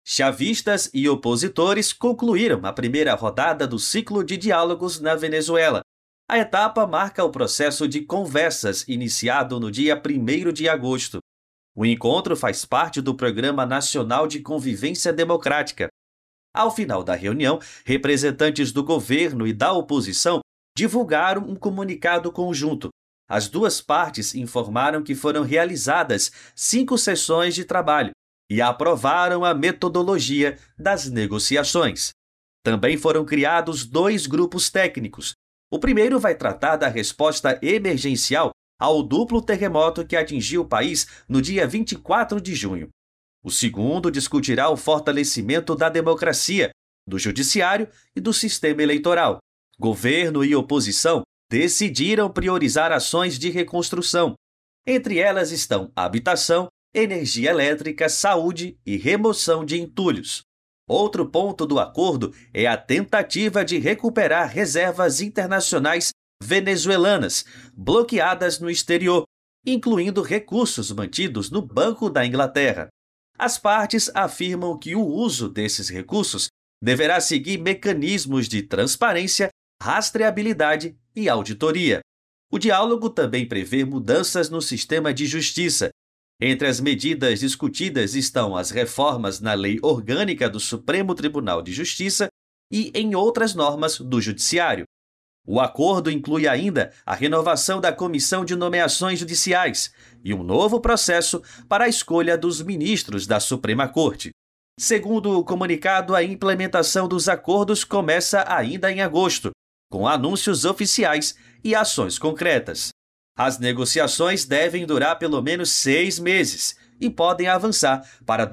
Chavistas e opositores concluíram a primeira rodada do ciclo de diálogos na Venezuela. A etapa marca o processo de conversas iniciado no dia 1º de agosto. O encontro faz parte do Programa Nacional de Convivência Democrática. Ao final da reunião, representantes do governo e da oposição divulgaram um comunicado conjunto. As duas partes informaram que foram realizadas 5 sessões de trabalho e aprovaram a metodologia das negociações. Também foram criados 2 grupos técnicos. O primeiro vai tratar da resposta emergencial ao duplo terremoto que atingiu o país no dia 24 de junho. O segundo discutirá o fortalecimento da democracia, do judiciário e do sistema eleitoral. Governo e oposição decidiram priorizar ações de reconstrução. Entre elas estão habitação, energia elétrica, saúde e remoção de entulhos. Outro ponto do acordo é a tentativa de recuperar reservas internacionais venezuelanas bloqueadas no exterior, incluindo recursos mantidos no Banco da Inglaterra. As partes afirmam que o uso desses recursos deverá seguir mecanismos de transparência, rastreabilidade e auditoria. O diálogo também prevê mudanças no sistema de justiça. Entre as medidas discutidas estão as reformas na Lei Orgânica do Supremo Tribunal de Justiça e em outras normas do Judiciário. O acordo inclui ainda a renovação da Comissão de Nomeações Judiciais e um novo processo para a escolha dos ministros da Suprema Corte. Segundo o comunicado, a implementação dos acordos começa ainda em agosto, com anúncios oficiais e ações concretas. As negociações devem durar pelo menos 6 meses e podem avançar para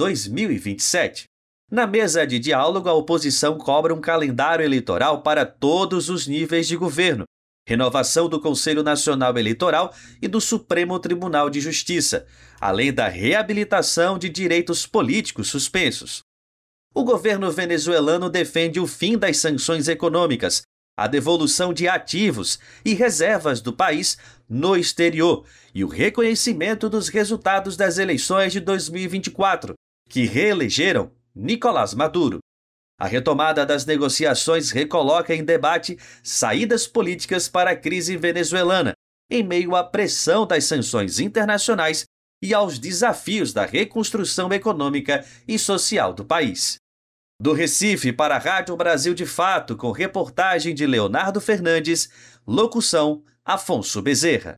2027. Na mesa de diálogo, a oposição cobra um calendário eleitoral para todos os níveis de governo, renovação do Conselho Nacional Eleitoral e do Supremo Tribunal de Justiça, além da reabilitação de direitos políticos suspensos. O governo venezuelano defende o fim das sanções econômicas, a devolução de ativos e reservas do país no exterior e o reconhecimento dos resultados das eleições de 2024, que reelegeram Nicolás Maduro. A retomada das negociações recoloca em debate saídas políticas para a crise venezuelana, em meio à pressão das sanções internacionais e aos desafios da reconstrução econômica e social do país. Do Recife para a Rádio Brasil de Fato, com reportagem de Leonardo Fernandes, locução Afonso Bezerra.